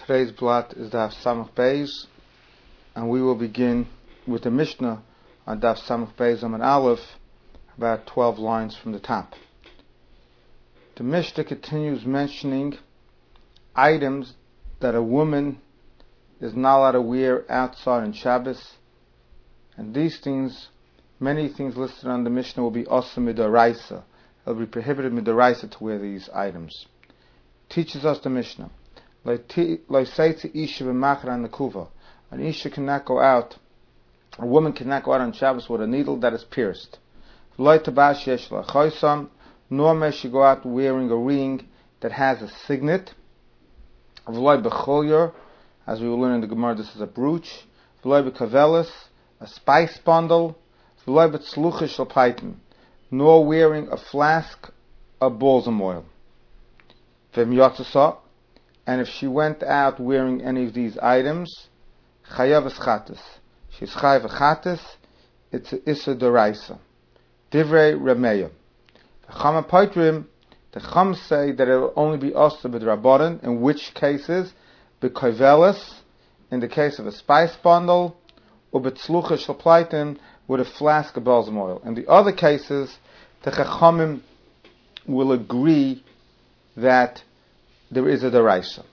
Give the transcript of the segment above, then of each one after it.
Today's blot is Daf Samach Beis, and we will begin with the Mishnah on Daf Samach Beis Amud Aleph, about 12 lines from the top. The Mishnah continues mentioning items that a woman is not allowed to wear outside on Shabbos, and these things, many things listed on the Mishnah will be Osur Midoraisa. It will be prohibited Midoraisa to wear these items. Teaches us the Mishnah. An Isha cannot go out, a woman cannot go out on Shabbos with a needle that is pierced. Nor may she go out wearing a ring that has a signet. As we will learn in the Gemara, this is a brooch. A spice bundle. Nor wearing a flask of balsam oil. And if she went out wearing any of these items, chayav chatas. She's chayav chatas. It's a issa deraisa. Divrei Rameya. The Chama Paitrim, the Chum say that it will only be osur b'drabanan. In which cases, b'kovelis, in the case of a spice bundle, or b'tzlucha shel plaitim, with a flask of balsam oil. In the other cases, the Chachamim will agree that there is a deraisa.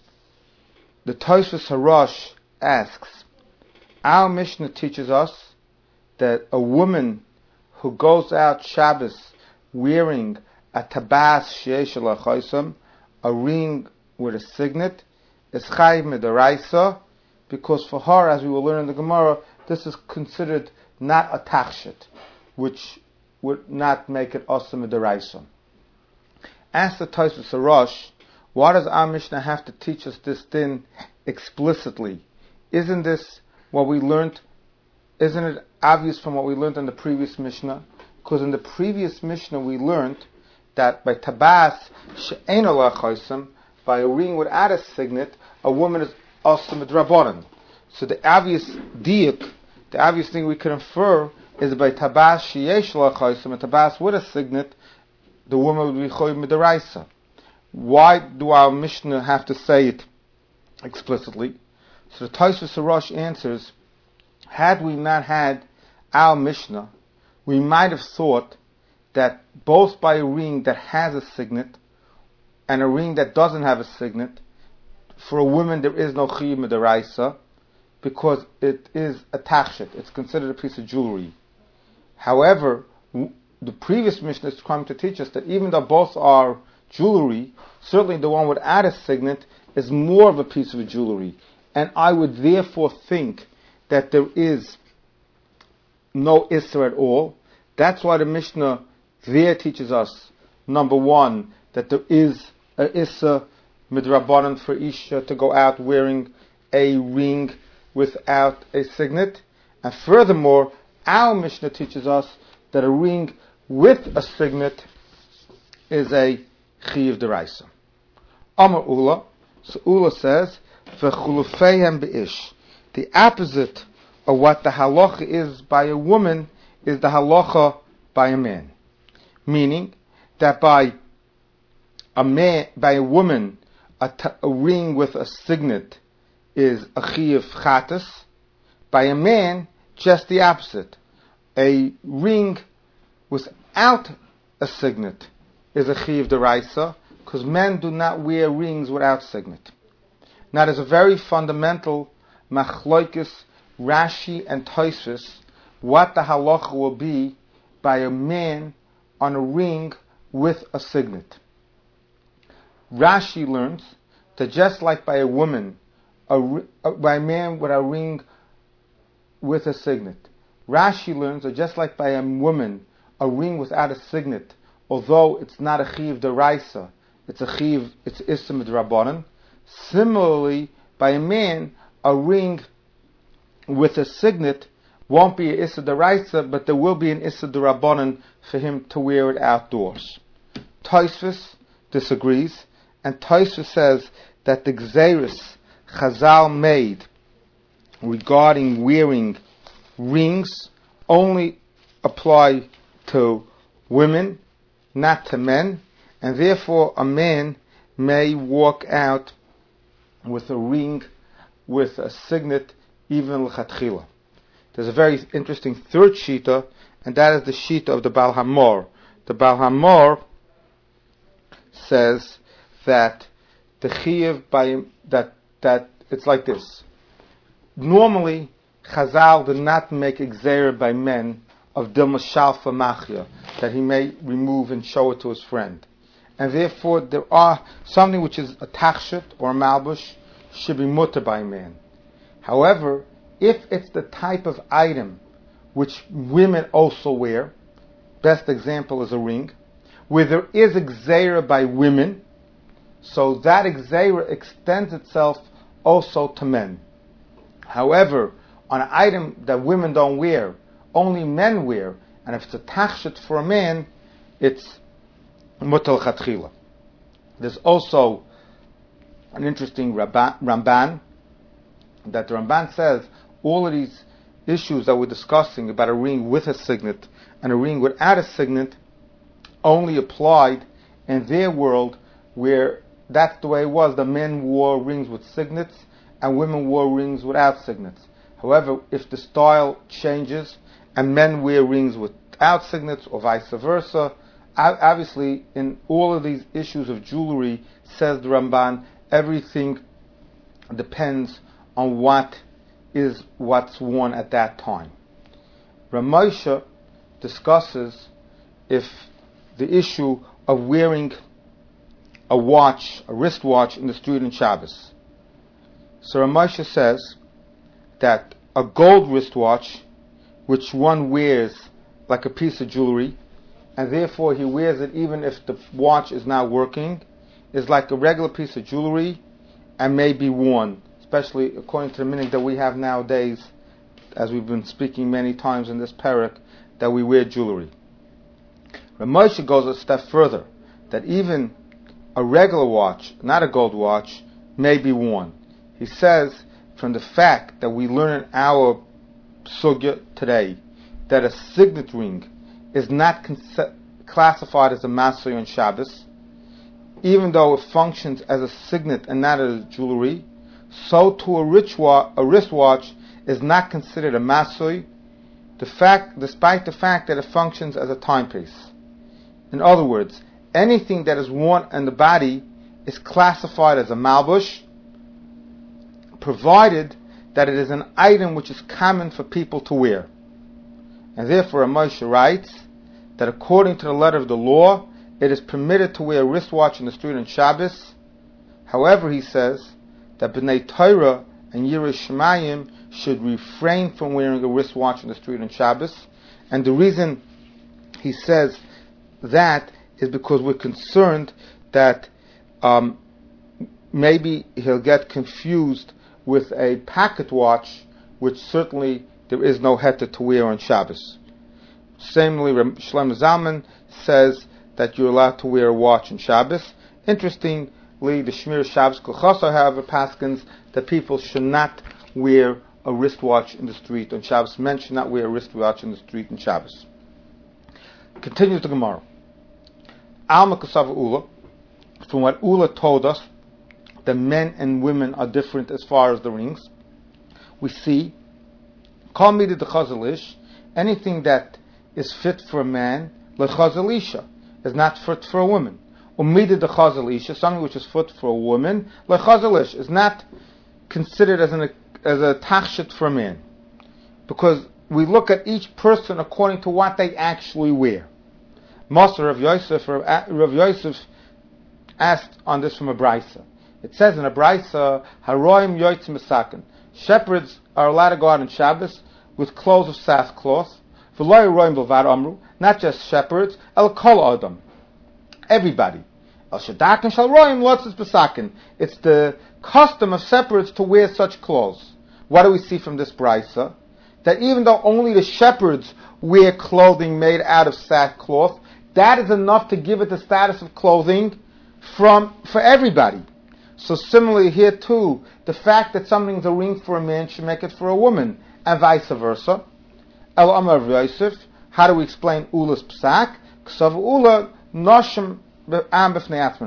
The Tosfos Harosh asks, our Mishnah teaches us that a woman who goes out Shabbos wearing a tabas sheyesh l'chaisam, a ring with a signet, is chayiv midaraisa, because for her, as we will learn in the Gemara, this is considered not a tachshit, which would not make it osur midaraisa. Ask the Tosfos Harosh, why does our Mishnah have to teach us this din explicitly? Isn't this what we learned? Isn't it obvious from what we learned in the previous Mishnah? Because in the previous Mishnah we learned that by tabas she'ein la chaisam, by a ring without a signet, a woman is osur midrabanan. So the obvious diuk, the obvious thing we can infer is that by tabas sheyesh la chaisam, a tabas with a signet, the woman would be choy midaraisa. Why do our Mishnah have to say it explicitly? So the Tosfos Harosh answers, had we not had our Mishnah, we might have thought that both by a ring that has a signet and a ring that doesn't have a signet, for a woman there is no chiyuv midaraisa, because it is a tachshit, it's considered a piece of jewelry. However, the previous Mishnah is trying to teach us that even though both are jewelry, certainly the one without a signet is more of a piece of jewelry. And I would therefore think that there is no Isser at all. That's why the Mishnah there teaches us, number one, that there is a Isser midrabanan for Isha to go out wearing a ring without a signet. And furthermore, our Mishnah teaches us that a ring with a signet is a chiyuv deraisa. Amar Ula, so Ula says, v'chulufeihem beish. The opposite of what the halacha is by a woman is the halacha by a man. Meaning that by a woman, a ring with a signet is a chiyuv chatas. By a man, just the opposite. A ring without a signet is a chiyuv deraisa, because men do not wear rings without signet. Now there's a very fundamental machloikis, Rashi and Tosfos, what the halacha will be by a man on a ring with a signet. Rashi learns that just like by a woman, by a man with a ring with a signet, Rashi learns that just like by a woman, a ring without a signet, although it's not a chiyuv deraisa, it's a chiyuv, it's issa midrabanan. Similarly, by a man, a ring with a signet won't be an issa deraisa, but there will be an issa derabanan for him to wear it outdoors. Tosfos disagrees, and Tosfos says that the gzeiros Chazal made regarding wearing rings only apply to women, not to men, and therefore a man may walk out with a ring, with a signet, even l'chatchila. There's a very interesting third shita, and that is the shita of the Baal Hamor. The Baal Hamor says that the chiyuv by that it's like this. Normally, Chazal did not make exer by men of Dilma Shalfa Machia, that he may remove and show it to his friend. And therefore, there are something which is a tachshit or a malbush should be mutter by a man. However, if it's the type of item which women also wear, best example is a ring, where there is exera by women, so that exera extends itself also to men. However, on an item that women don't wear, only men wear, and if it's a tachshit for a man, it's mutal chatchila. There's also an interesting Ramban, that the Ramban says all of these issues that we're discussing about a ring with a signet and a ring without a signet only applied in their world, where that's the way it was. The men wore rings with signets and women wore rings without signets. However, if the style changes and men wear rings without signets or vice versa, obviously in all of these issues of jewelry, says the Ramban, everything depends on what's worn at that time. Ramosha discusses if the issue of wearing a watch, a wristwatch in the street on Shabbos. So Ramosha says that a gold wristwatch, which one wears like a piece of jewelry, and therefore he wears it even if the watch is not working, is like a regular piece of jewelry and may be worn, especially according to the meaning that we have nowadays, as we've been speaking many times in this parak, that we wear jewelry. Ramosha goes a step further, that even a regular watch, not a gold watch, may be worn. He says, from the fact that we learn in our sugya today that a signet ring is not classified as a masay on Shabbos, even though it functions as a signet and not as jewelry, so too a wristwatch is not considered a masay, despite the fact that it functions as a timepiece. In other words, anything that is worn on the body is classified as a malbush, provided that it is an item which is common for people to wear. And therefore, Moshe writes that according to the letter of the law, it is permitted to wear a wristwatch in the street on Shabbos. However, he says that B'nai Torah and Yirei Shemayim should refrain from wearing a wristwatch in the street on Shabbos. And the reason he says that is because we're concerned that maybe he'll get confused with a pocket watch, which certainly there is no heter to wear on Shabbos. Similarly, Shlomo Zalman says that you're allowed to wear a watch on Shabbos. Interestingly, the Shmir Shabbos Kolchoso, however, paskins that people should not wear a wristwatch in the street on Shabbos. Men should not wear a wristwatch in the street on Shabbos. Continues the Gemara. Alma Kasav Ula, from what Ula told us, that men and women are different as far as the rings. We see, Kol Midah D'Chazal Ish, anything that is fit for a man, L'Chazal Isha, is not fit for a woman. Umidah D'Chazal Isha, something which is fit for a woman, L'Chazal Ish, is not considered as a tachshit for a man. Because we look at each person according to what they actually wear. Moser Rav Yosef asked on this from a Braisa. It says in a Braisa, Haroim Yoitzim Mesaken. Shepherds are allowed to go out on Shabbos with clothes of sackcloth. V'lo Roim B'Vad Amru. Not just shepherds, El Kol Adam. Everybody. El Shadaken Shal Roim Lotzis Besaken. It's the custom of shepherds to wear such clothes. What do we see from this Braisa? That even though only the shepherds wear clothing made out of sackcloth, that is enough to give it the status of clothing for everybody. So similarly here too, the fact that something's a ring for a man should make it for a woman, and vice versa. El Amar Yosef, how do we explain Ula's psak? Ksav Ula noshim am b'fnei atzmanim.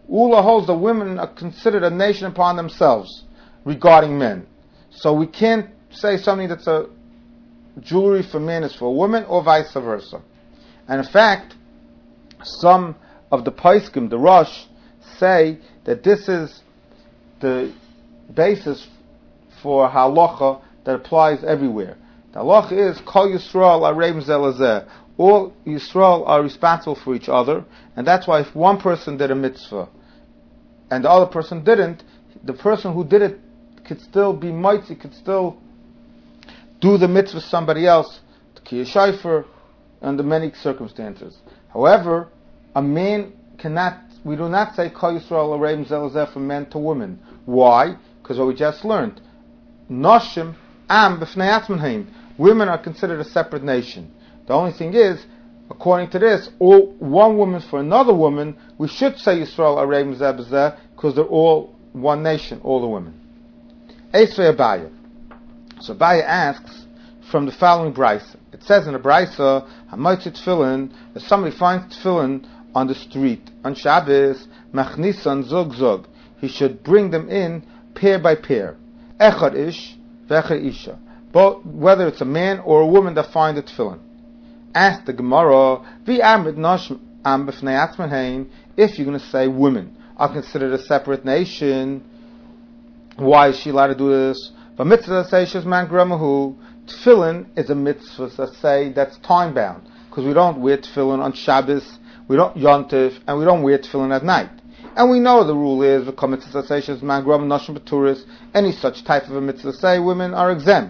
Ula holds that women are considered a nation upon themselves regarding men. So we can't say something that's a jewelry for men is for a woman, or vice versa. And in fact, some of the Paiskim, the Rosh, say that this is the basis for halacha that applies everywhere. The halacha is Kol Yisrael Areim Zelazeh. All Yisrael are responsible for each other, and that's why if one person did a mitzvah and the other person didn't, the person who did it could still be mitzi, could still do the mitzvah somebody else, to Kiyah Shaifer, under many circumstances. However, a man cannot, we do not say Kol Yisrael Areim Zelazeh from men to women. Why? Because what we just learned. Noshim am b'fnei atzman hain. Women are considered a separate nation. The only thing is, according to this, all one woman for another woman, we should say Yisrael Areim Zelazeh because they're all one nation, all the women. Eisvei Abaya. So Abaya asks from the following brisa. It says in the brisa, Hamoitzi tefillin, if somebody finds tefillin on the street on Shabbos, machnisan zog zog, he should bring them in pair by pair. Echad ish, v'echad isha. Both, whether it's a man or a woman that find the tefillin. Ask the Gemara, v'amid nosh am b'fnei atzman hain, if you're going to say women are considered a separate nation, why is she allowed to do this? But mitzvah says man gramahu, tefillin is a mitzvah say that's time bound, because we don't wear tefillin on Shabbos, we don't yontif, and we don't wear tefillin at night. And we know the rule is the mitzvah says man gramahu noshim b'turis, any such type of a mitzvah say women are exempt.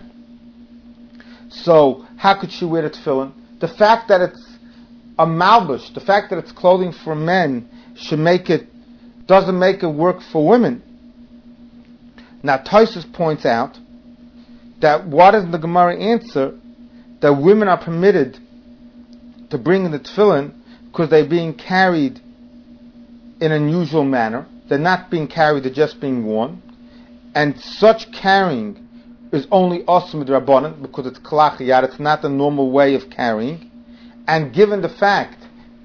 So how could she wear the tefillin? The fact that it's a malbush, the fact that it's clothing for men, doesn't make it work for women. Now Tosfos points out that what is the Gemara answer? That women are permitted to bring in the tefillin because they're being carried in an unusual manner. They're not being carried, they're just being worn. And such carrying is only osum d'rabbanan because it's kalachiyat, it's not the normal way of carrying. And given the fact,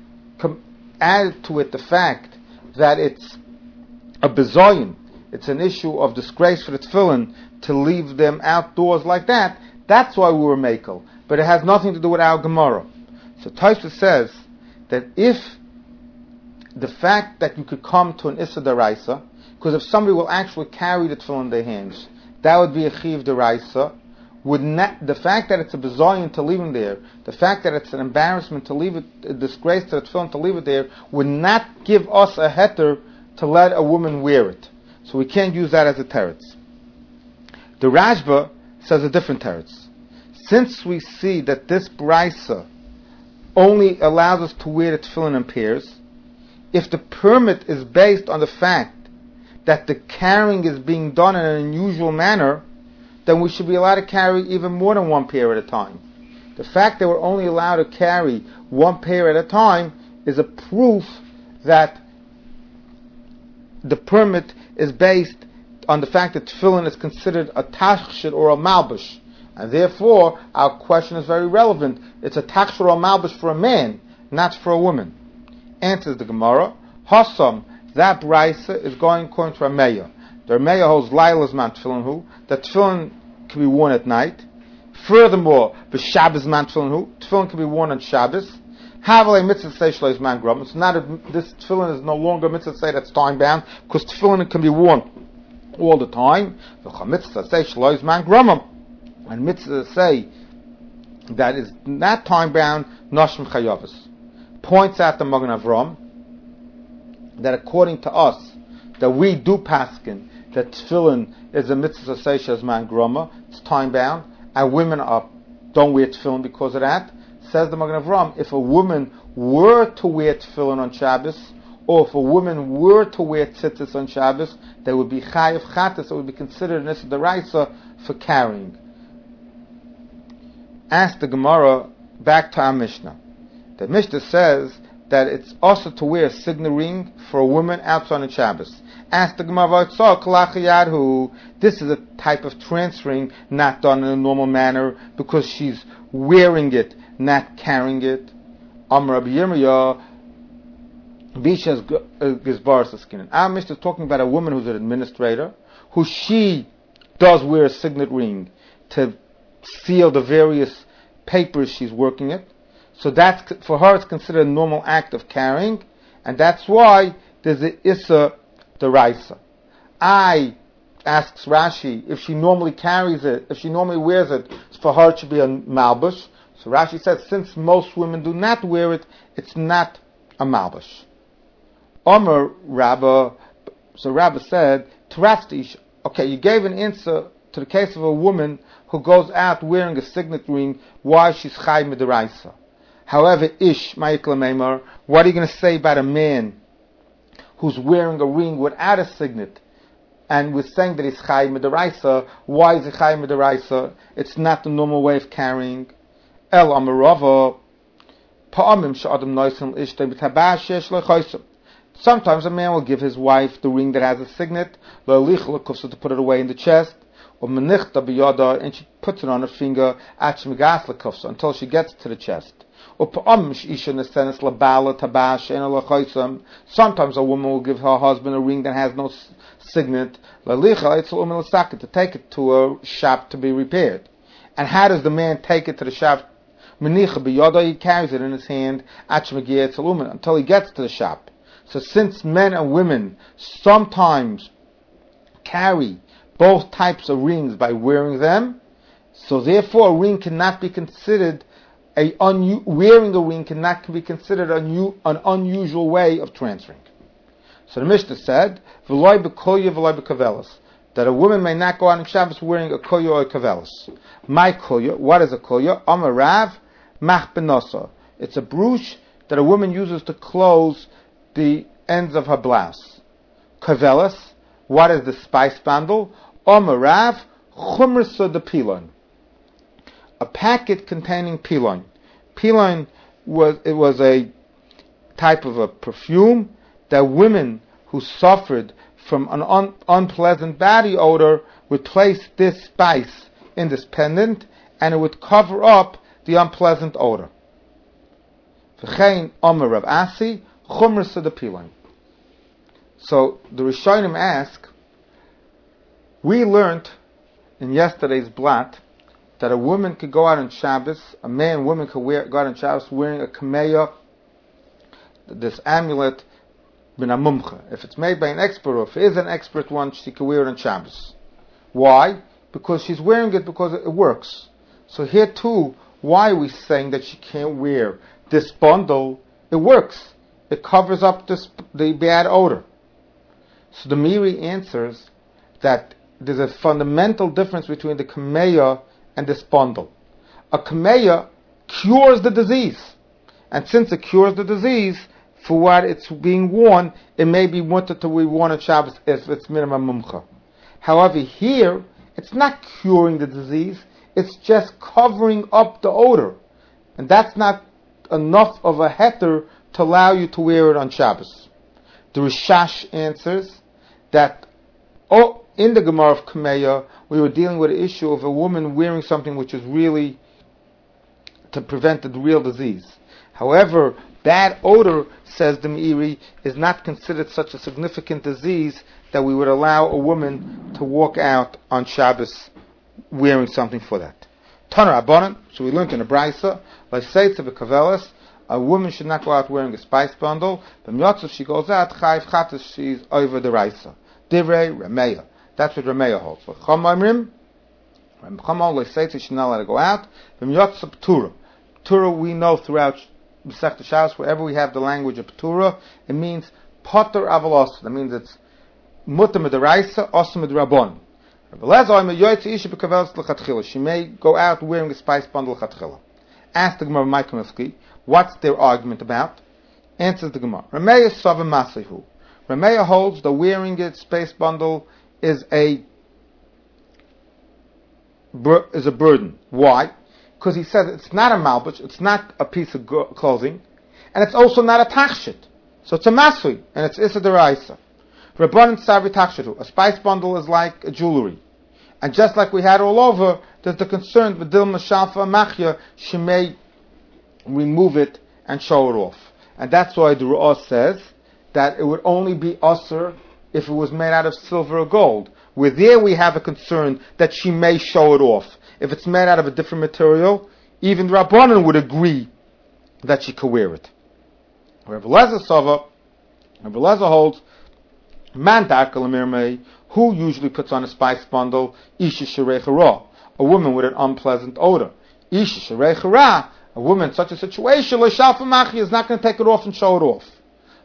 add to it the fact that it's a bezoyin, it's an issue of disgrace for the tefillin to leave them outdoors like that, that's why we were makel. But it has nothing to do with our Gemara. So Tosfos says that if the fact that you could come to an Issa Daraisa, because if somebody will actually carry the tefillin in their hands, that would be a Chiv Daraisa. The fact that it's a bezoyin to leave them there, the fact that it's an embarrassment to leave it, a disgrace to the tefillin to leave it there, would not give us a heter to let a woman wear it. So we can't use that as a teretz. The Rashba says a different teretz. Since we see that this brisa only allows us to wear the tefillin in pairs, if the permit is based on the fact that the carrying is being done in an unusual manner, then we should be allowed to carry even more than one pair at a time. The fact that we're only allowed to carry one pair at a time is a proof that the permit is based on the fact that tefillin is considered a tachshit or a malbush. And therefore, our question is very relevant. It's a tachshit or a malbush for a man, not for a woman. Answers the Gemara, Hassam, that brisa is going according to Rameya. The Rameya holds Laila's man tefillin hu, that tefillin can be worn at night. Furthermore, the Shabbos man tefillin hu, tefillin can be worn on Shabbos. Havalei mitzvah say shlois man grum. It's not this tefillin is no longer mitzvah say that's time bound, because tefillin can be worn all the time. The mitzvah say shlois man grum, and mitzvah say that is not time bound. Noshim chayavos points out the Magen Avram that according to us, that we do paskin that tefillin is a mitzvah seishes man groma, it's time bound, and women don't wear tefillin because of that. Says the Magen Avram, if a woman were to wear tefillin on Shabbos, or if a woman were to wear tzitzis on Shabbos, they would be chayiv chatas, it would be considered an issa deraisa for carrying. Ask the Gemara back to our Mishnah. The Mishnah says that it's also to wear a signet ring for a woman outside on Shabbos. Ask the Gemara, this is a type of transferring not done in a normal manner because she's wearing it, not carrying it. Amar Rabbi Yirmiyah, Bisha's Gizbaras skin. Our Mishnah is talking about a woman who's an administrator, who she does wear a signet ring to seal the various papers she's working at. So that's, for her, it's considered a normal act of carrying, and that's why there's a Issa Deraisa. Asks Rashi, if she normally carries it, if she normally wears it, for her it should be a malbush. So Rashi says, since most women do not wear it, it's not a malbush. Omer Rabba, so Rabba said, Taratzti, okay, you gave an answer to the case of a woman who goes out wearing a signet ring, why she's Chai Midaraisa. However, Ish, Ma'ikla Meimar, what are you going to say about a man who's wearing a ring without a signet, and we're saying that he's Chai Midaraisa? Why is he Chai Midaraisa? It's not the normal way of carrying. El Amarava, Pa'amim Sha'adam Noisim Ishte B'tabah Shesh Lechoisem. Sometimes a man will give his wife the ring that has a signet, to put it away in the chest, and she puts it on her finger until she gets to the chest. Sometimes a woman will give her husband a ring that has no signet, to take it to a shop to be repaired. And how does the man take it to the shop? He carries it in his hand until he gets to the shop. So since men and women sometimes carry both types of rings by wearing them, so therefore a ring cannot be considered wearing a ring cannot be considered an unusual way of transferring. So the Mishnah said, "V'loy b'kolya, v'loy b'kavelas," that a woman may not go out on Shabbos wearing a kolya or a kavelas. My kolya, what is a kolya? Amar Rav, mach benosa. It's a brooch that a woman uses to close the ends of her blouse. Kavelas, what is the spice bundle? Omer Rav, chumrsa de pilon. A packet containing pilon. Pilon was a type of a perfume that women who suffered from an unpleasant body odor would place this spice in this pendant, and it would cover up the unpleasant odor. V'chein Omer Rav Asi, chumrsa de pilon. So the Rishonim ask, we learned in yesterday's blat that a woman could go out on Shabbos, woman could go out on Shabbos wearing a kameya, this amulet, bin amumcha. If it's made by an expert, or if it is an expert one, she could wear it on Shabbos. Why? Because she's wearing it because it works. So here too, why are we saying that she can't wear this bundle? It works. It covers up the bad odor. So the Miri answers that there's a fundamental difference between the kameya and this bundle. A kameya cures the disease. And since it cures the disease, for what it's being worn, it may be wanted to be worn on Shabbos if it's minimum mumcha. However, here, it's not curing the disease, it's just covering up the odor. And that's not enough of a heter to allow you to wear it on Shabbos. The Rishash answers that, in the Gemara of Kameya, we were dealing with the issue of a woman wearing something which is really to prevent the real disease. However, bad odor, says the Meiri, is not considered such a significant disease that we would allow a woman to walk out on Shabbos wearing something for that. Taner Abanon, so we learned in the Braisa, like Seitza B'Kavelas, a woman should not go out wearing a spice bundle, but Miyotzav, she goes out, Chayiv Chatas, she's over the Raisa. Divrei Rameya. That's what Rameya holds. But Chamamrim, Chamam like Seitza, she's not allowed to go out. But Miyotzav P'tura. P'tura we know throughout Masechta Shabbos, wherever we have the language of P'tura, it means Potter Avalos. That means it's Mutter Midaraisa, Osam Midrabon. She may go out wearing a spice bundle Chatchila. Ask the Gemara Maikamifki, what's their argument about? Answers the Gemara. Rameya Savim Masehu. Rameya holds the wearing a space bundle is a burden. Why? Because he says it's not a malbush, it's not a piece of clothing, and it's also not a tachshit. So it's a masui, and it's issa deraisa. Rabbanan Savi Takshitu. A spice bundle is like a jewelry. And just like we had all over, there's the concern with Dilma Shalfa Machya, she may remove it and show it off. And that's why the Ru'ah says that it would only be usher if it was made out of silver or gold. Where there we have a concern that she may show it off. If it's made out of a different material, even the Rabbanan would agree that she could wear it. Rabbi Elazar holds, man darkel amirmei, who usually puts on a spice bundle, isha sherei a woman with an unpleasant odor. Isha sherei a woman in such a situation, lo shalfa machi, is not going to take it off and show it off.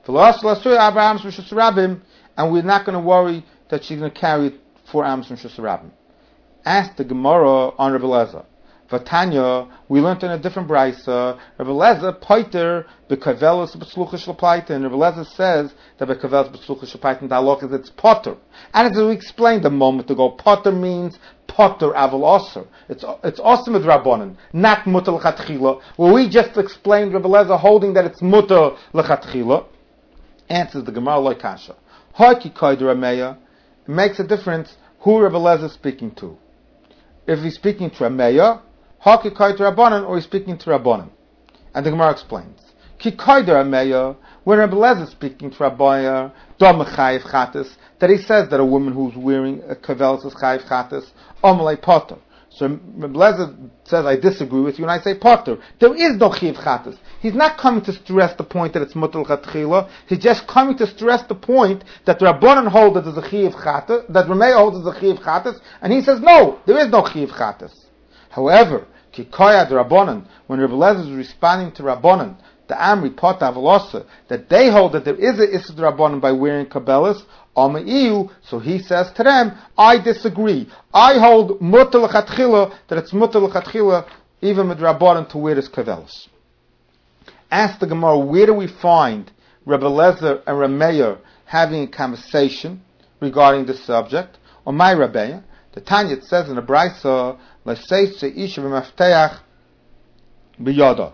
And we're not going to worry that she's going to carry it 4 ams from Shusarabim. Ask the Gemara on Rabbi Elazar. Vatanya, we learned in a different brisa, Rabbi Elazar, poiter, bekavelos b'slucha shlapaitin. Rabbi Elazar says that bekavelos b'slucha shlapaitin, the halach is it's potter. And as we explained a moment ago, potter means potter aval osir. It's osir with Rabbanan, not mutter l'chatchila. Well, we just explained Rabbi Elazar holding that it's mutter l'chatchila. Answers the Gemara like kasha. Haki koider ameya. It makes a difference who Rabbi Elazar is speaking to. If he's speaking to Ameya, Haki koider Rabbanan, or he's speaking to Rabbanan. And the Gemara explains. Ki koider Ameya, when Rabbi Elazar is speaking to Rabbanan, Dom chayiv chatas, that he says that a woman who's wearing a kavelis is chayiv chatas, Omalei potter. So Rabbi Elazar says, I disagree with you, and I say potter. There is no chayiv chatas. He's not coming to stress the point that it's mutal chatchila. He's just coming to stress the point that Rabbanan hold that there's a chayiv chatas, that Rameh holds there's a chayiv chatas, and he says, no, there is no chayiv chatas. However, ki koyad Rabbanan, when Rabbi Elazar is responding to Rabbanan, the Amri Pot Avalosa, that they hold that there is a Issur Rabbanan by wearing kabelas, so he says to them, I disagree. I hold mutal l'chatchila, that it's mutal l'chatchila, even with Rabbanan to wear this kabelas. Ask the Gemara, where do we find Rabbi Elazar and Rameir having a conversation regarding this subject? Or my Rabbeya, the Tanya says in the Brisa, L'seitze isha v'mafteach b'yoda.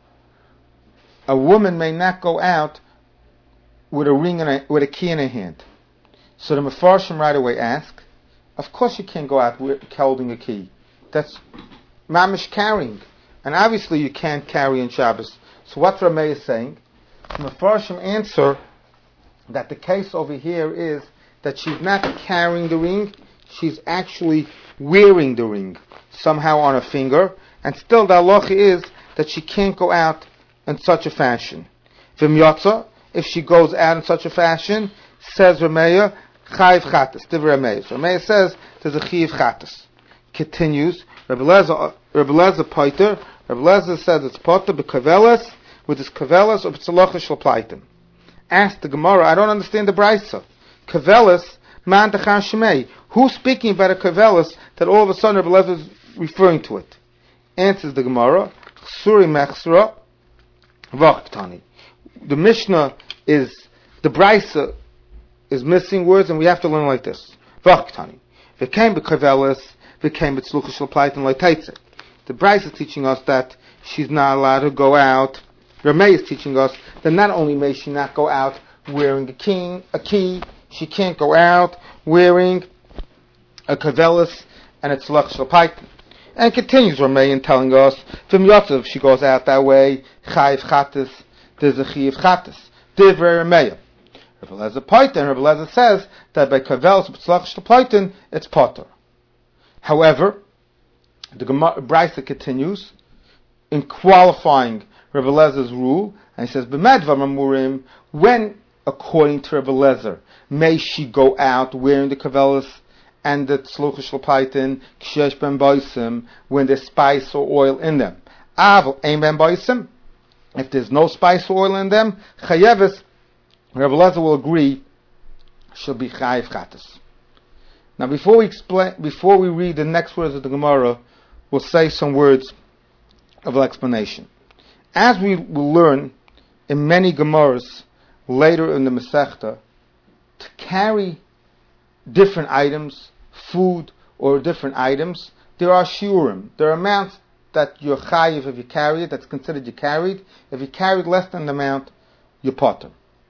A woman may not go out with a ring and with a key in her hand. So the Mefarshim right away ask, of course you can't go out holding a key. That's mamish carrying. And obviously you can't carry on Shabbos. So what's Rameh is saying? The Mefarshim answer that the case over here is that she's not carrying the ring, she's actually wearing the ring somehow on her finger, and still the halacha is that she can't go out in such a fashion. V'myotza, if she goes out in such a fashion, says Rameya, chayiv chatas, divrei Rameya. So Rameya says there's a chayiv chatas. Continues, Rabbi Elazar poiter, Rabbi Elazar says it's potter b'kavelas, with his kavelas or b'tzalocha shel plaitin. Ask the Gemara, I don't understand the brisa. Kavelas, man techan shemei. Who's speaking about a kavelas that all of a sudden Rabbi Elazar is referring to it? Answers the Gemara, Suri mechsra, v'achtani. The Mishnah is, the brisa is missing words, and we have to learn like this. V'achtani. V'came b'kavelas, v'came b'tzalocha shel plaitin le'teitze. The brisa is teaching us that she's not allowed to go out. Rameh is teaching us that not only may she not go out wearing a key, she can't go out wearing a kavelis and a tzlach shel paitin. And continues Rameh in telling us, from Yosef, she goes out that way, chayiv chatas, there's a chayiv chatas. Divrei Rameh. Rabbi Elazar paitin, Rabbi Elazar says that by kavelis and tzlach shel paitin, it's potter. However, the Brisa continues in qualifying Rabbi Elazar's rule, and he says, "B'medvar mamurim." When, according to Rabbi Elazar, may she go out wearing the kavelas and the tzlucha shel paitin kshesh ben boisim, when there's spice or oil in them? Aval ein ben boisim. If there's no spice or oil in them, chayeves, Rabbi Elazar will agree, she'll be chayiv chatas. Now, before we read the next words of the Gemara, we'll say some words of explanation. As we will learn in many Gemaras later in the Masechta, to carry different items, food or different items, there are shiurim. There are amounts that you're chayiv if you carry it, that's considered you carried. If you carried less than the amount, you're potter.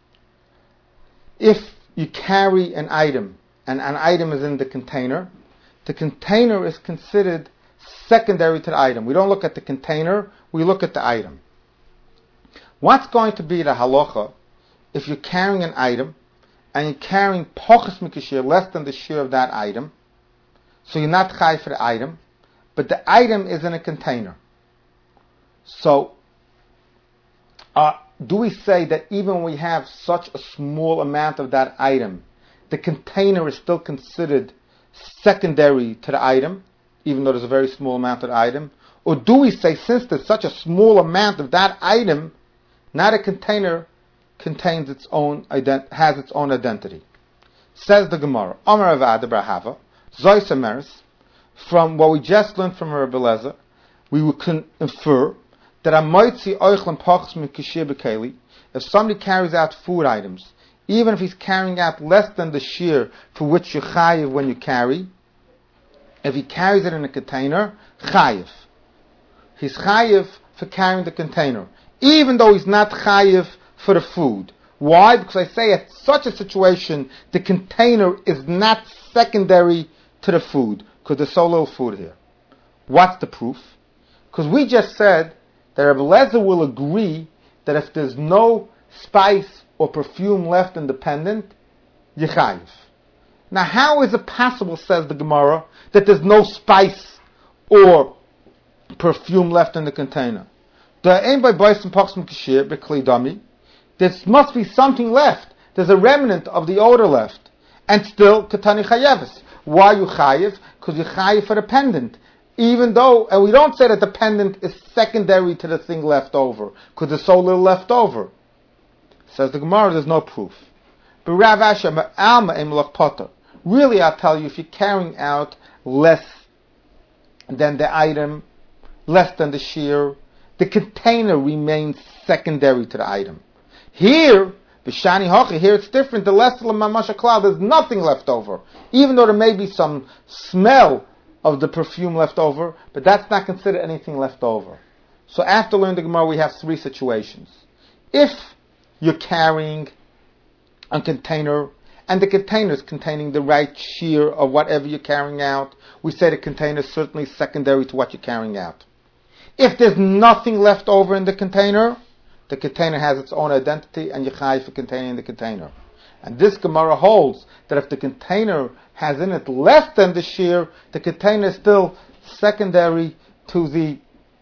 If you carry an item, and an item is in the container is considered secondary to the item. We don't look at the container, we look at the item. What's going to be the halacha if you're carrying an item, and you're carrying pochas mikashir, less than the share of that item, so you're not chai for the item, but the item is in a container. So, do we say that even when we have such a small amount of that item, the container is still considered secondary to the item, even though there's a very small amount of the item? Or do we say, since there's such a small amount of that item, now the container contains its own has its own identity? Says the Gemara, Amar Avad Brahava, Zois Ameris, from what we just learned from Rabbi Eliezer, we can infer that if somebody carries out food items, even if he's carrying out less than the shear for which you're chayiv when you carry, if he carries it in a container, chayiv. He's chayiv for carrying the container, even though he's not chayiv for the food. Why? Because I say at such a situation, the container is not secondary to the food, because there's so little food here. What's the proof? Because we just said that Rabbi Eliezer will agree that if there's no spice or perfume left in the pendant, you're chayiv. Now, how is it possible, says the Gemara, that there's no spice or perfume left in the container? There must be something left. There's a remnant of the odor left. And still, katani chayeves. Why are you chayiv? Because you're chayiv for the pendant. Even though, and we don't say that the pendant is secondary to the thing left over, because there's so little left over. Says the Gemara, there's no proof. Really, I'll tell you, if you're carrying out less than the item, less than the shear, the container remains secondary to the item. Here, B'shani Hochi, here it's different. The less Mamasha Cloud, there's nothing left over. Even though there may be some smell of the perfume left over, but that's not considered anything left over. So after learning the Gemara, we have three situations. If you're carrying a container, and the container is containing the right shear of whatever you're carrying out, we say the container is certainly secondary to what you're carrying out. If there's nothing left over in the container has its own identity, and you're chayiv for containing the container. And this Gemara holds that if the container has in it less than the shear, the container is still secondary to the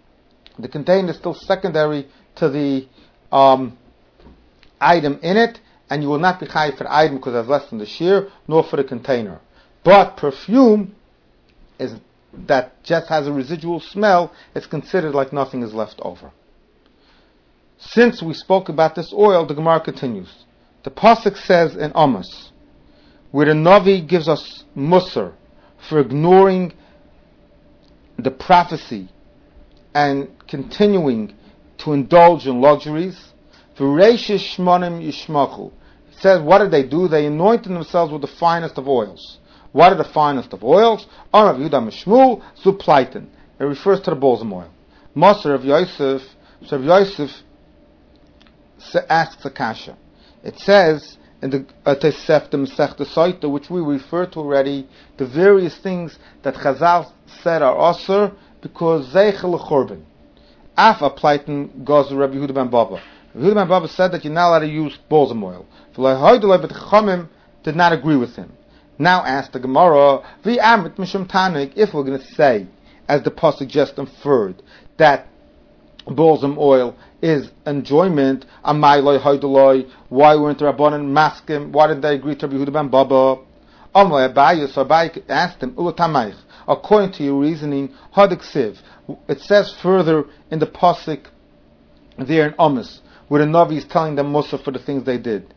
item in it, and you will not be chayiv for the item because it has less than the shear, nor for the container. But perfume that just has a residual smell, it's considered like nothing is left over. Since we spoke about this oil, the Gemara continues. The Pasuk says in Amos, where the Navi gives us musar for ignoring the prophecy and continuing to indulge in luxuries, V'reishish shmonim yishmachu. It says, what did they do? They anointed themselves with the finest of oils. What are the finest of oils? Amar Yehuda Mishmul Zuplaitin. It refers to the balsam oil. Maser of Yosef, so Yosef asks a kasha. It says in the Tosefta Masechta Soita, which we referred to already, the various things that Chazal said are osur because zeichel l'chorban. Af aplaitin goes Rabbi Yehuda ben Baba. Rabbi Yehuda ben Baba said that you're not allowed to use balsam oil. But Chachamim did not agree with him. Now ask the Gemara, if we're going to say, as the pasuk just inferred, that balsam oil is enjoyment, why weren't the Rabbanan maskim? Why did they agree to Rabbi Yehuda ben Baba? So Abaye asked him, according to your reasoning, it says further in the pasuk there in Amos, where the Navi is telling them Musa for the things they did.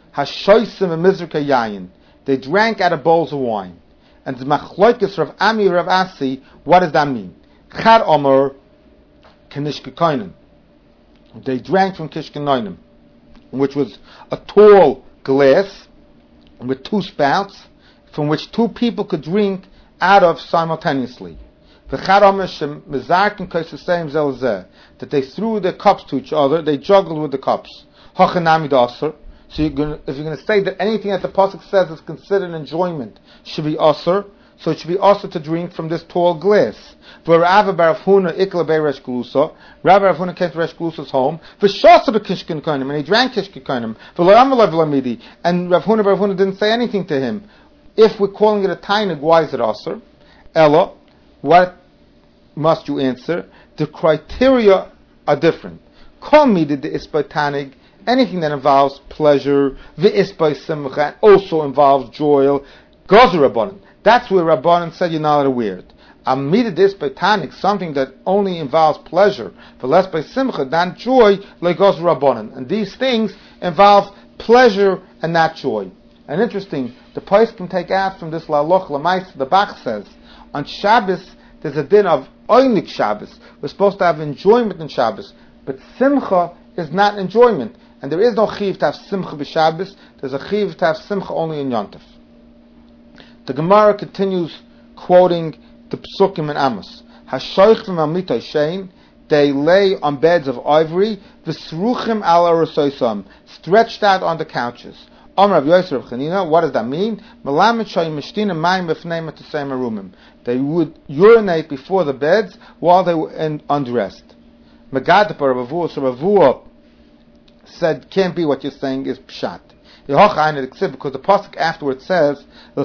They drank out of bowls of wine. And the Machloikis Rav Ami Rav Asi, what does that mean? Chad Omer Kenishkikoinen. They drank from Kishkinoinim, which was a tall glass with two spouts, from which two people could drink out of simultaneously. That they threw their cups to each other, they juggled with the cups. So if you're going to say that anything that the pasuk says is considered enjoyment should be asur, so it should be also to drink from this tall glass. Rabbi Bar Huna came to Resh Glusa's home, and he drank Kishkin Koinim, and Rav Huna didn't say anything to him. If we're calling it a tainig, why is it Asr? Ella, what must you answer? The criteria are different. Call me the isbay tanig, anything that involves pleasure, the isbay simcha, also involves joy, goes Rabbanan. That's where Rabbanan said you're not allowed to wear it. Amida isbay tanig, something that only involves pleasure, for less by simcha than joy, like goes Rabbanan. And these things involve pleasure and not joy. And interesting, the place can take out from this laloch lamais. The Bach says on Shabbos there's a din of oinik Shabbos. We're supposed to have enjoyment in Shabbos, but simcha is not enjoyment, and there is no chiv to have simcha b'Shabbos. There's a chiv to have simcha only in Yontif. The Gemara continues quoting the Psukim in Amos. Hashoichvim al mitay shein. They lay on beds of ivory, v'sruchim al arasoisam, stretched out on the couches. Amar Rav Yosef Rav Chanina, what does that mean? They would urinate before the beds while they were undressed. Megadapa Rav Avua, so Rav Avua said, can't be what you're saying is pshat. Because the pasuk afterwards says, now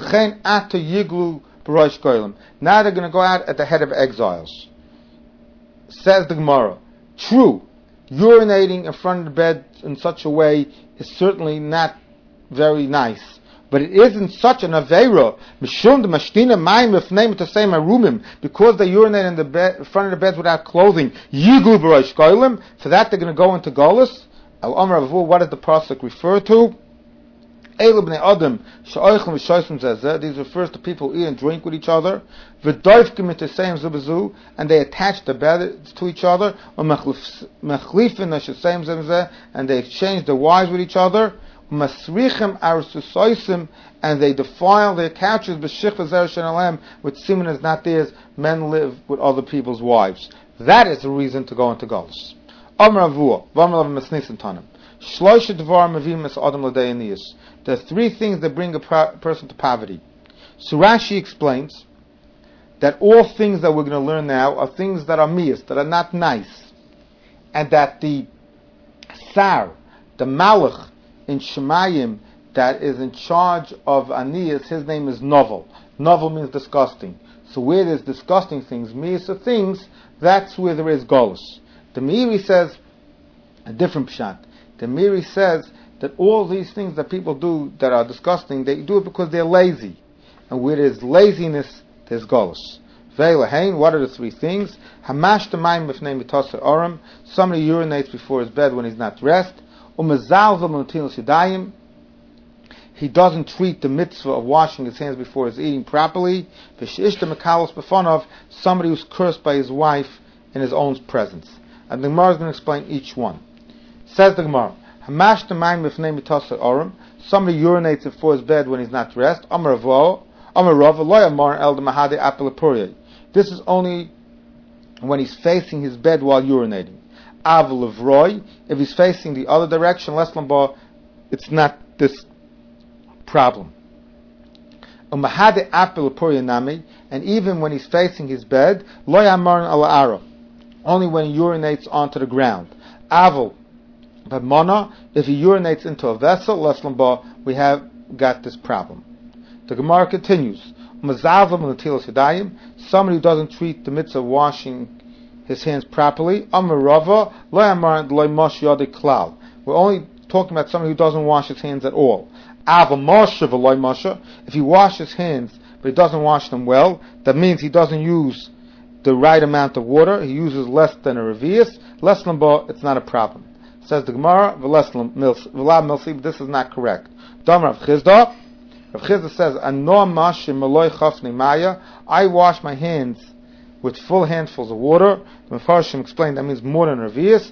they're going to go out at the head of exiles. Says the Gemara, true, urinating in front of the bed in such a way is certainly not very nice, but it isn't such an aveira. Because they urinate in the bed, in front of the beds without clothing. For that they're going to go into Golus. What does the pasuk refer to? These refers to people who eat and drink with each other, and they attach the beds to each other, and they exchange their wives with each other, and they defile their couches with semen is not theirs. Men live with other people's wives. That is the reason to go into Golus. There are three things that bring a person to poverty. So Rashi explains that all things that we're going to learn now are things that are miyas, that are not nice, and that the Sar, the Malach in Shemayim that is in charge of Aniyas, his name is Novel. Novel means disgusting. So where there's disgusting things, miyas are things, that's where there is Golus. The Meiri says a different pshat. The Meiri says that all these things that people do that are disgusting, they do it because they're lazy. And where there's laziness, there's Golus. Ve'elahain, what are the three things? Hamash t'mayim b'fnei mitosar oram. Somebody urinates before his bed when he's not dressed. Umezalvel m'natilas yadayim. He doesn't treat the mitzvah of washing his hands before he's eating properly. V'shishta mekalos b'fonov. Somebody who's cursed by his wife in his own presence. And the Gemara is going to explain each one. Says the Gemara, Hamash t'mayim b'fnei mitosar oram. Somebody urinates before his bed when he's not dressed. Amar Rav lo yamar el demahade apel puriyeh. This is only when he's facing his bed while urinating. Aval of Roy, if he's facing the other direction, less lamba, it's not this problem. Umahade apel nami, and even when he's facing his bed, lo yamar ala ara, only when he urinates onto the ground. Aval, but mana, if he urinates into a vessel, less lamba, we have got this problem. The Gemara continues. Somebody who doesn't treat the mitzvah of washing his hands properly. We're only talking about somebody who doesn't wash his hands at all. If he washes his hands but he doesn't wash them well, that means he doesn't use the right amount of water. He uses less than a revius. Less than it's not a problem. Says the Gemara, this is not correct. Rav Chizda says, I wash my hands with full handfuls of water. The Mefarshim explained that means more than revius.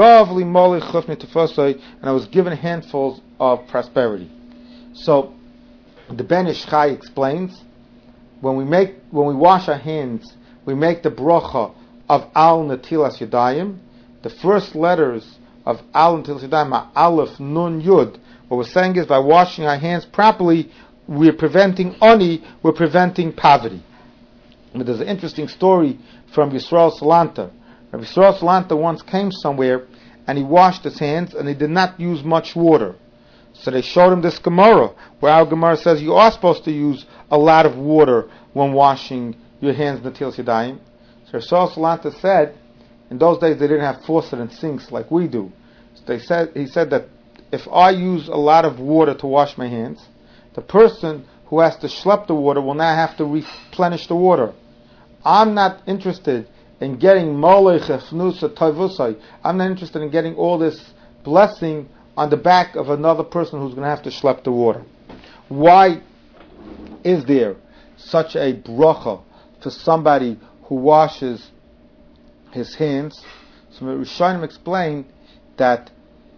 And I was given handfuls of prosperity. So the Ben Ish Chai explains, when we wash our hands, we make the bracha of Al Natilas Yadayim. The first letters of Al Natilas Yadayim are Aleph Nun Yud. What we're saying is, by washing our hands properly, we're preventing ani, we're preventing poverty. But there's an interesting story from Yisrael Salanta. Yisrael Salanta once came somewhere and he washed his hands and he did not use much water. So they showed him this Gemara, where our Gemara says you are supposed to use a lot of water when washing your hands in Netilas Yadayim. So Yisrael Salanta said, in those days they didn't have faucet and sinks like we do. So he said that if I use a lot of water to wash my hands, the person who has to schlep the water will now have to replenish the water. I'm not interested in getting molech efnusa toivusai. I'm not interested in getting all this blessing on the back of another person who's going to have to schlep the water. Why is there such a bracha for somebody who washes his hands? So the Rishonim explain that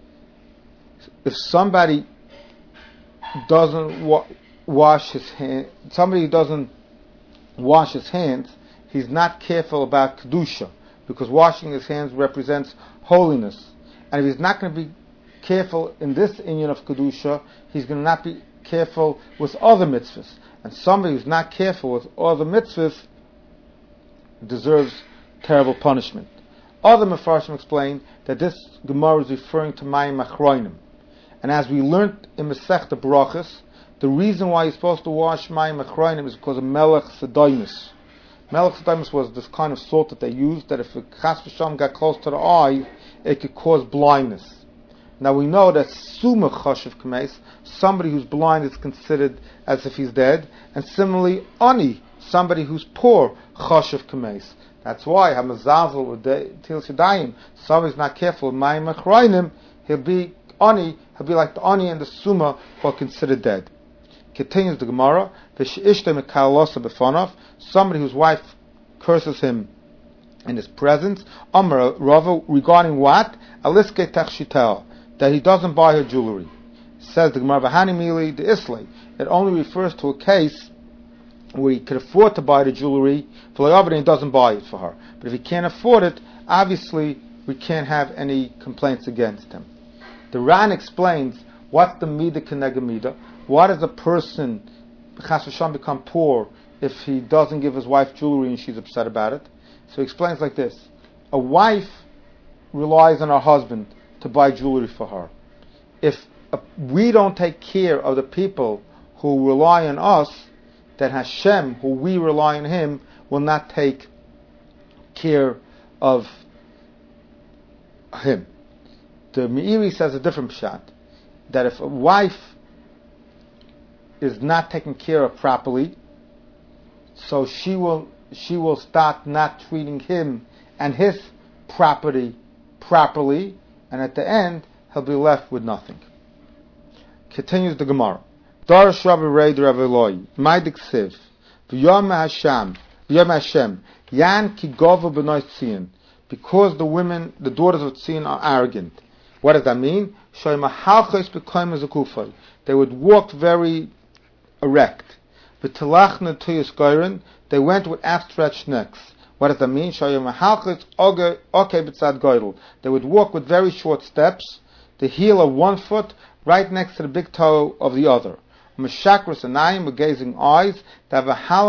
if somebody doesn't wash his hands, somebody who doesn't wash his hands, he's not careful about kedusha, because washing his hands represents holiness. And if he's not going to be careful in this inyan of kedusha, he's going to not be careful with other mitzvahs. And somebody who's not careful with other mitzvahs deserves terrible punishment. Other Mefarshim explain that this Gemara is referring to Mayim Achroinim. And as we learned in Masechta Brachos, the reason why you're supposed to wash Mayim Achroinim is because of Melech Sedoimus. Melech Sedoimus was this kind of salt that they used, that if a chas v'sham got close to the eye, it could cause blindness. Now we know that Sumach Chashiv Kameis, somebody who's blind is considered as if he's dead, and similarly Ani, somebody who's poor, Chashiv Kameis. That's why Hamazazel with Netilas Yadayim, somebody's not careful, Mayim Achroinim, he'll be Ani, he'll be like the Ani and the Suma who are considered dead. Continues the Gemara, somebody whose wife curses him in his presence, Amar Rava, regarding what? Aliske Tachshitel, that he doesn't buy her jewelry. Says the Gemara, V'hani Mili de Islay, it only refers to a case where he could afford to buy the jewelry, and he doesn't buy it for her. But if he can't afford it, obviously we can't have any complaints against him. The Ran explains what's the Midah Keneged Midah. Why does a person, Chas v'Shalom, become poor if he doesn't give his wife jewelry and she's upset about it? So he explains like this. A wife relies on her husband to buy jewelry for her. If we don't take care of the people who rely on us, then Hashem, who we rely on Him, will not take care of him. The Meiri says a different pshat, that if a wife is not taken care of properly, so she will start not treating him and his property properly, and at the end he'll be left with nothing. Continues the Gemara. Darash Rabbi Reid Rabbi Eloi, Maidik Siv, V'yom Hashem, Yan ki gova b'noi Tzion, because the women, the daughters of Tzion, are arrogant. What does that mean? They would walk very erect. They went with outstretched necks. What does that mean? They would walk with very short steps, the heel of one foot right next to the big toe of the other. Meshakras anayim, with gazing eyes. They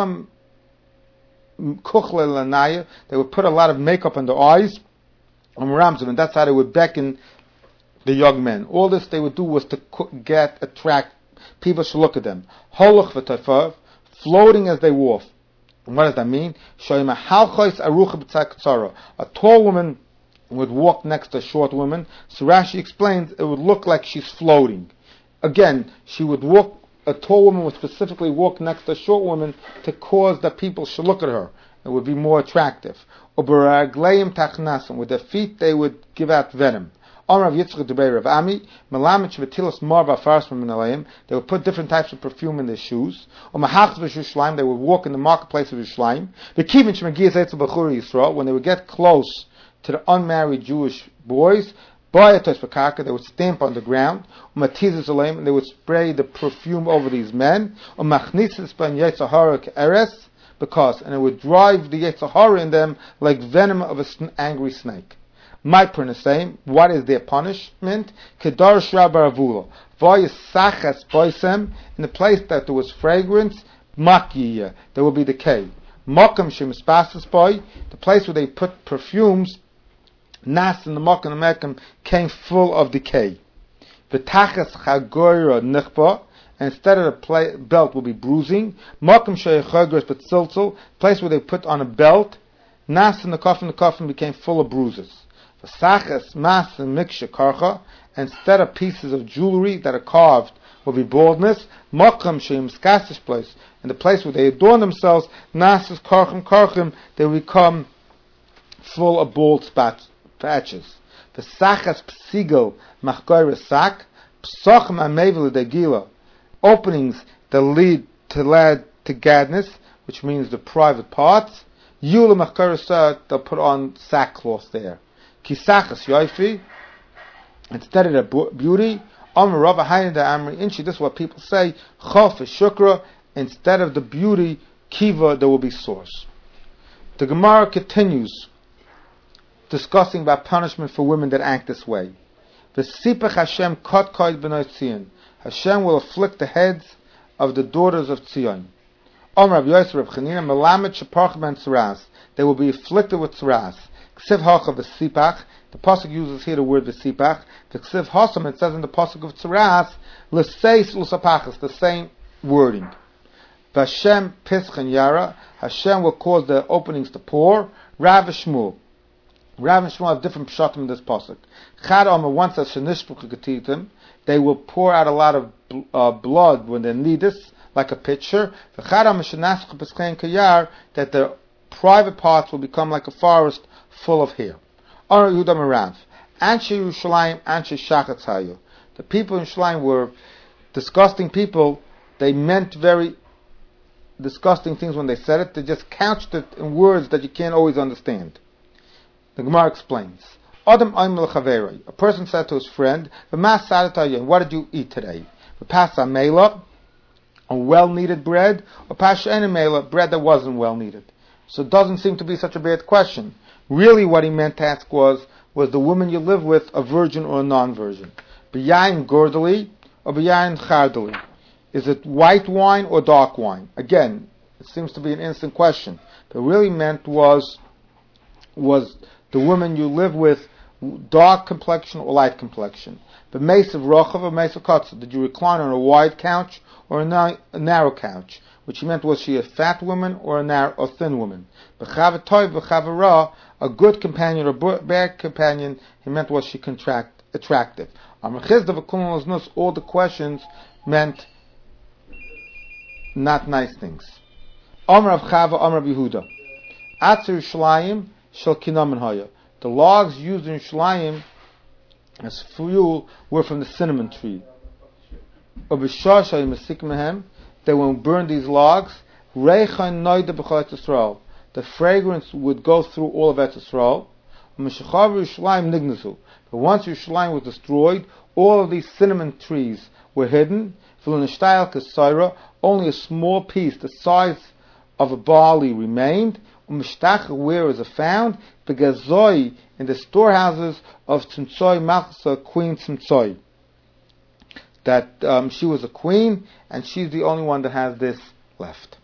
would put a lot of makeup on their eyes, and that's how they would beckon the young men. All this they would do was to attract people to look at them. Holach v'tafar, floating as they walk. And what does that mean? A tall woman would walk next to a short woman. So Rashi explains it would look like she's floating. Again, a tall woman would specifically walk next to a short woman to cause that people should look at her. It would be more attractive. With their feet they would give out venom. They would put different types of perfume in their shoes. They would walk in the marketplace of Yerushalayim. When they would get close to the unmarried Jewish boys, they would stamp on the ground, and they would spray the perfume over these men, and it would drive the Yetzer Hara in them like venom of an angry snake. My same. What is their punishment? Kedar Shrabar Avula. Voyisachas boisem, in the place that there was fragrance, makiyah, there will be decay. Mokam shemispasas boy, the place where they put perfumes, nas in the mokam and the mekam came full of decay. V'tachas chagora nichba, instead of the belt will be bruising. Mokam sheyachagros betzilzel, place where they put on a belt, nas in the coffin became full of bruises. V'sachas mas and miksha karcha, instead of pieces of jewelry that are carved will be baldness. Makam sheim skasish place, in the place where they adorn themselves, nasas karchim, they will become full of bald patches. The sachas psigel machgoy sak, psochim amevel degila, openings that lead to gadness, which means the private parts. Yula machgoy sak, they'll put on sackcloth there. Kisachas yoifi, instead of the beauty, this is what people say, chof is shukra, instead of the beauty, kiva, there will be source. The Gemara continues discussing about punishment for women that act this way. V'sipach Hashem kot koid b'nai Tzion. Hashem will afflict the heads of the daughters of Tzion. Rav Yosef Rav Chanina melamed sheparch ben tzaras. They will be afflicted with tzaras. Ksiv hacha v'sipach. The pasuk uses here the word v'sipach. V'ksiv hasam, it says in the pasuk of tzaras, l'seis l'sapachas, the same wording. V'Hashem pischen yara. Hashem will cause the openings to pour. Rav Shmuel. Rav and Shmuel have different pshatim in this pasuk. Chad Omer once says shenishpuch getitim. They will pour out a lot of blood when they need this, like a pitcher. V'chad Omer shenaschach b'schein kayar, that their private parts will become like a forest full of hair. Or Yehuda Merav. Anshe Yerushalayim, Anshe Shachatz Hayu. The people in Yerushalayim were disgusting people. They meant very disgusting things when they said it. They just couched it in words that you can't always understand. The Gemara explains. Adam Oimel Chaverei. A person said to his friend, "V'mas sadatayim, what did you eat today? V'pasa meila, a well-kneaded bread, or pasha meila, bread that wasn't well-kneaded." So it doesn't seem to be such a bad question. Really what he meant to ask was the woman you live with a virgin or a non-virgin? B'yayin gordeli or b'yayin chardeli? Is it white wine or dark wine? Again, it seems to be an innocent question. But really meant was the woman you live with dark complexion or light complexion? But mesav rochav or mesav kotzer? Did you recline on a wide couch or a narrow couch? Which he meant, was she a fat woman or a thin woman? B'chav toiv b'chav ra, a good companion or a bad companion, he meant, was she attractive? All the questions meant not nice things. Amar of Chava, Amar of Yehuda. Atzir Yerushalayim shel kinamen haya. The logs used in Yerushalayim as fuel were from the cinnamon tree. They won't burn these logs. The fragrance would go through all of Eretz Yisrael. But once Yerushalayim was destroyed, all of these cinnamon trees were hidden. Only a small piece, the size of a barley, remained. Where is it found? In the storehouses of Tzimtzoi Machsa, Queen Tzimtzoi. That she was a queen, and she's the only one that has this left.